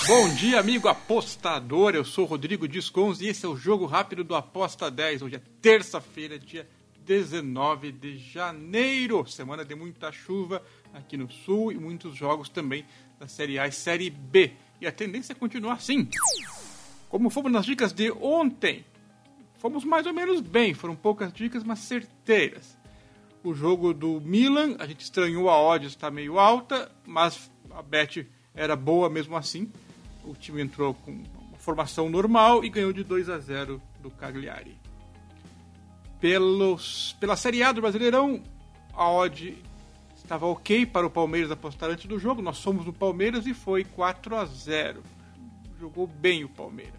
Bom dia, amigo apostador. Eu sou o Rodrigo Discons e esse é o Jogo Rápido do Aposta 10. Hoje é terça-feira, dia 19 de janeiro. Semana de muita chuva aqui no Sul e muitos jogos também da Série A e Série B. E a tendência é continuar assim. Como fomos nas dicas de ontem, fomos mais ou menos bem. Foram poucas dicas, mas certeiras. O jogo do Milan, a gente estranhou, a odd está meio alta, mas a bet era boa mesmo assim. O time entrou com uma formação normal e ganhou de 2-0 do Cagliari. Pela Série A do Brasileirão, a odd estava ok para o Palmeiras apostar antes do jogo. Nós somos no Palmeiras e foi 4-0. Jogou bem o Palmeiras.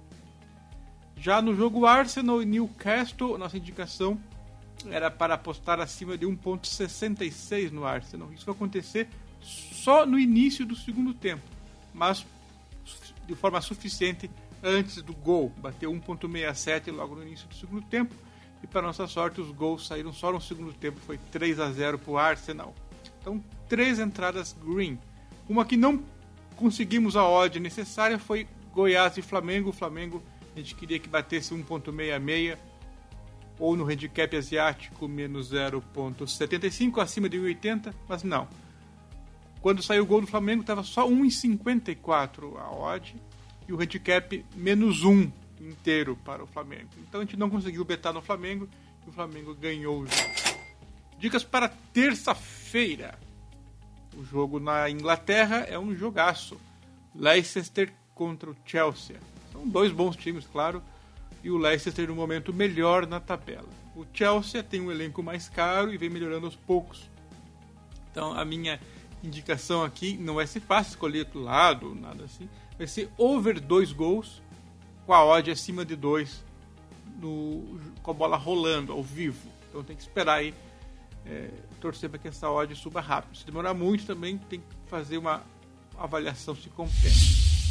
Já no jogo Arsenal e Newcastle, nossa indicação era para apostar acima de 1,66 no Arsenal. Isso vai acontecer só no início do segundo tempo, mas de forma suficiente antes do gol. Bateu 1,67 logo no início do segundo tempo e, para nossa sorte, os gols saíram só no segundo tempo. Foi 3-0 para o Arsenal. Então, 3 entradas green. Uma que não conseguimos a odd necessária foi Goiás e Flamengo. O Flamengo, a gente queria que batesse 1,66 ou no handicap asiático menos 0,75 acima de 1,80, mas não. Quando saiu o gol do Flamengo, estava só 1,54 a odd e o handicap menos 1 inteiro para o Flamengo. Então a gente não conseguiu betar no Flamengo e o Flamengo ganhou o jogo. Dicas para terça-feira. O jogo na Inglaterra é um jogaço. Leicester contra o Chelsea. São dois bons times, claro, e o Leicester no momento melhor na tabela. O Chelsea tem um elenco mais caro e vem melhorando aos poucos. Então a minha indicação aqui não vai ser fácil escolher do lado, nada assim. Vai ser over 2 gols com a odd acima de 2 com a bola rolando ao vivo. Então tem que esperar aí, torcer para que essa odd suba rápido. Se demorar muito também tem que fazer uma avaliação se compensa.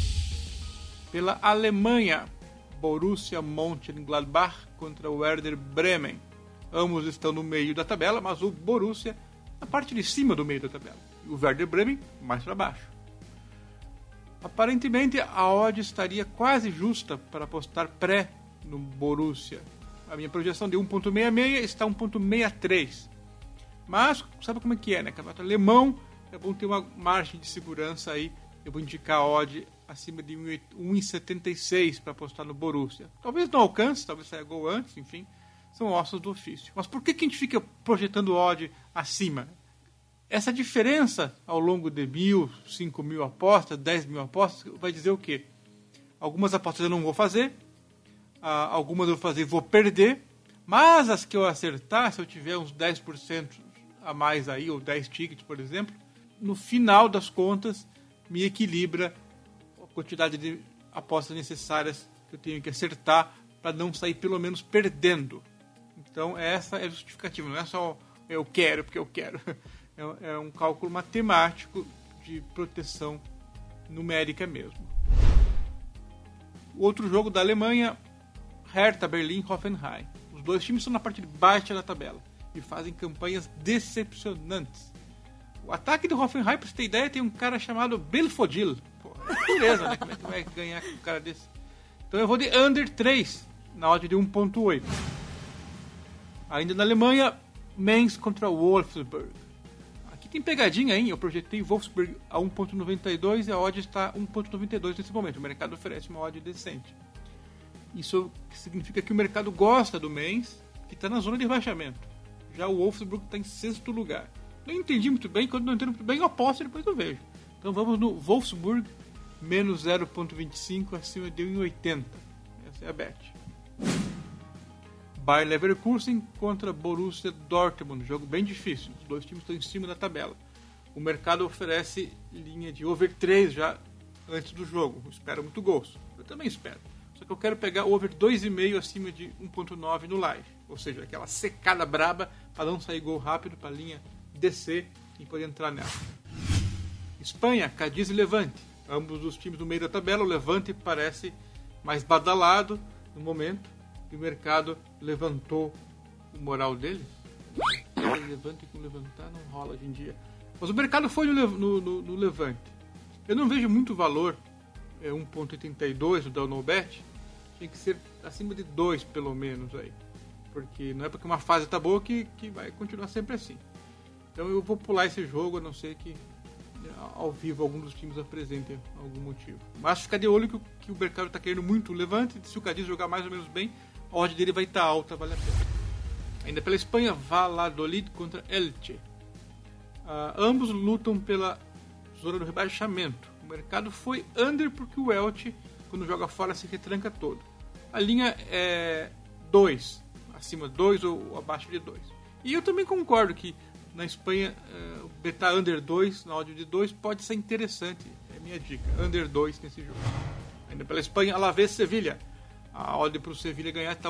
Pela Alemanha, Borussia Mönchengladbach contra o Werder Bremen. Ambos estão no meio da tabela, mas o Borussia na parte de cima do meio da tabela. E o Werder Bremen mais para baixo. Aparentemente a odd estaria quase justa para apostar pré no Borussia. A minha projeção de 1,66 está 1,63. Mas sabe como é que é, né? Campeonato alemão, é bom ter uma margem de segurança aí. Eu vou indicar a odd acima de 1,76 para apostar no Borussia. Talvez não alcance, talvez saia gol antes, enfim. São ossos do ofício. Mas por que a gente fica projetando odd acima? Essa diferença ao longo de 1.000, 5.000 apostas, 10.000 apostas, vai dizer o quê? Algumas apostas eu não vou fazer, algumas eu vou fazer e vou perder, mas as que eu acertar, se eu tiver uns 10% a mais aí, ou 10 tickets, por exemplo, no final das contas, me equilibra a quantidade de apostas necessárias que eu tenho que acertar para não sair pelo menos perdendo. Então essa é a justificativa, não é só eu quero porque eu quero. É um cálculo matemático de proteção numérica mesmo. O outro jogo da Alemanha, Hertha Berlim e Hoffenheim. Os dois times estão na parte de baixo da tabela e fazem campanhas decepcionantes. O ataque do Hoffenheim, pra você ter ideia, tem um cara chamado Belfodil. Pô, beleza, né? Como é que vai ganhar com um cara desse? Então eu vou de under 3, na odd de 1,8. Ainda na Alemanha, Mainz contra Wolfsburg. Aqui tem pegadinha, hein? Eu projetei Wolfsburg a 1,92 e a odd está 1,92 nesse momento. O mercado oferece uma odd decente. Isso significa que o mercado gosta do Mainz, que está na zona de rebaixamento. Já o Wolfsburg está em 6º lugar. Não entendi muito bem, quando não entendo muito bem eu aposto e depois eu vejo. Então vamos no Wolfsburg, menos 0,25 acima de 1,80. Essa é a bet. Bayer Leverkusen contra Borussia Dortmund, jogo bem difícil, os dois times estão em cima da tabela. O mercado oferece linha de over 3 já antes do jogo, espera muito gols, eu também espero. Só que eu quero pegar over 2,5 acima de 1,9 no live, ou seja, aquela secada braba para não sair gol rápido, para a linha descer e poder entrar nela. Espanha, Cádiz e Levante, ambos os times do meio da tabela. O Levante parece mais badalado no momento e o mercado levantou o moral dele. Levante com levantar não rola hoje em dia. Mas o mercado foi no Levante. Eu não vejo muito valor é 1.82 o Downobet, tem que ser acima de 2 pelo menos aí. Porque não é porque uma fase tá boa que vai continuar sempre assim. Então eu vou pular esse jogo, a não ser que ao vivo algum dos times apresentem algum motivo. Mas ficar de olho que o mercado está querendo muito o Levante. Se o Cadiz jogar mais ou menos bem, a odd dele vai estar alta, vale a pena. Ainda pela Espanha, Valladolid contra Elche. Ambos lutam pela zona do rebaixamento. O mercado foi under porque o Elche, quando joga fora, se retranca todo. A linha é 2, acima de 2 ou abaixo de 2. E eu também concordo que na Espanha, betar under 2, na odd de 2, pode ser interessante. É a minha dica. Under 2 nesse jogo. Ainda pela Espanha, Alavés Sevilha. A odd para o Sevilha ganhar está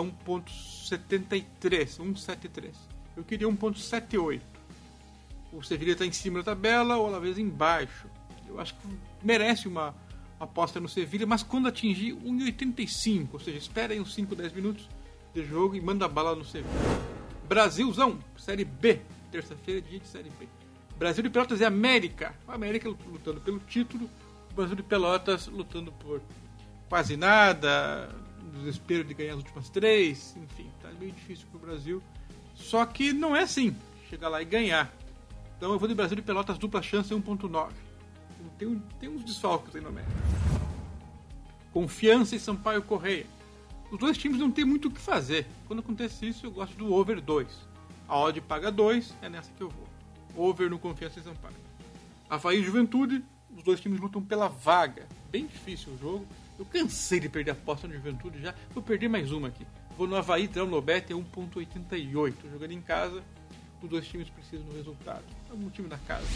1.73. Eu queria 1.78. O Sevilha está em cima da tabela, o Alavés embaixo. Eu acho que merece uma aposta no Sevilha, mas quando atingir 1.85, ou seja, espera aí uns 5, 10 minutos de jogo e manda bala no Sevilha. Brasilzão, Série B. Terça-feira, dia de Série B. Brasil de Pelotas e América. O América lutando pelo título. O Brasil de Pelotas lutando por quase nada. Desespero de ganhar as últimas 3. Enfim, tá meio difícil pro Brasil. Só que não é assim. Chegar lá e ganhar. Então eu vou de Brasil de Pelotas dupla chance 1.9. Tem uns desfalques aí no América. Confiança e Sampaio Correia. Os dois times não tem muito o que fazer. Quando acontece isso, eu gosto do over 2. A odd paga 2, é nessa que eu vou. Over no Confiança e Sampaio. Avaí e Juventude, os dois times lutam pela vaga. Bem difícil o jogo. Eu cansei de perder a aposta no Juventude já. Vou perder mais uma aqui. Vou no Avaí, Downobet, é 1.88. Jogando em casa, os dois times precisam do resultado. É um time da casa.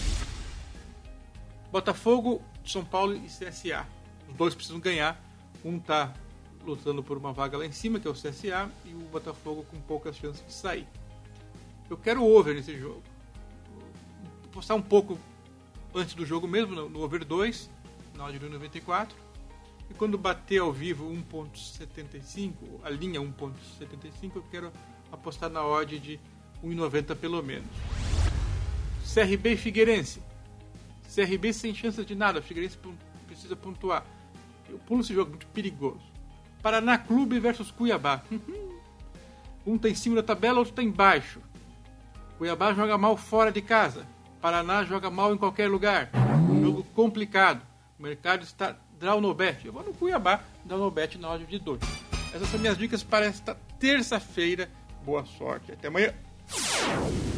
Botafogo, São Paulo e CSA. Os dois precisam ganhar. Um tá lutando por uma vaga lá em cima, que é o CSA, e o Botafogo com poucas chances de sair. Eu quero over nesse jogo. Vou postar um pouco antes do jogo mesmo, no over 2, na odd de 1.94. E quando bater ao vivo 1.75, a linha 1.75, eu quero apostar na odd de 1.90 pelo menos. CRB e Figueirense. CRB sem chance de nada, o Figueirense precisa pontuar. Eu pulo esse jogo, muito perigoso. Paraná Clube versus Cuiabá. Um está em cima da tabela, outro está embaixo. Cuiabá joga mal fora de casa. Paraná joga mal em qualquer lugar. Um jogo complicado. O mercado está Downobet. Eu vou no Cuiabá, Downobet na odd de 2. Essas são minhas dicas para esta terça-feira. Boa sorte. Até amanhã.